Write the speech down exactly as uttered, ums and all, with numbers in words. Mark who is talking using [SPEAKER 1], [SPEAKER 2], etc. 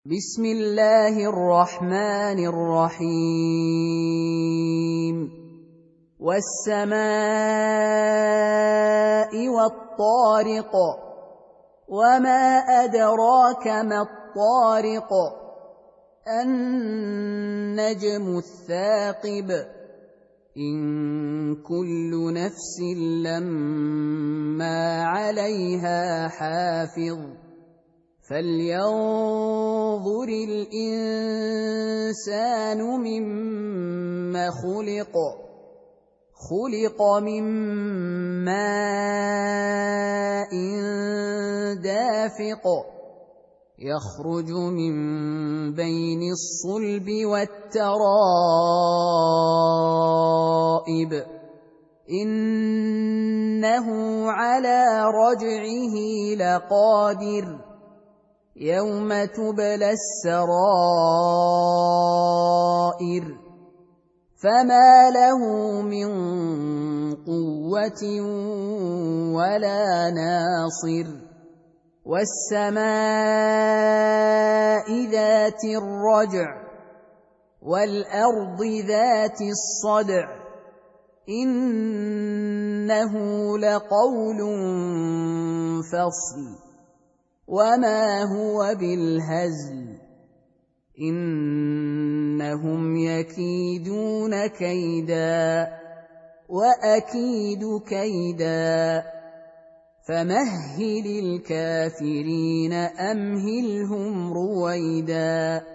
[SPEAKER 1] بسم الله الرحمن الرحيم والسماء والطارق وما أدراك ما الطارق النجم الثاقب إن كل نفس لما عليها حافظ فلينظر الإنسان مما خلق خلق من ماء دافق يخرج من بين الصلب والترائب إنه على رجعه لقادر يوم تبلى السرائر فما له من قوة ولا ناصر والسماء ذات الرجع والأرض ذات الصدع إنه لقول فصل وما هو بالهزل إنهم يكيدون كيدا وأكيد كيدا فمهل الكافرين أمهلهم رويدا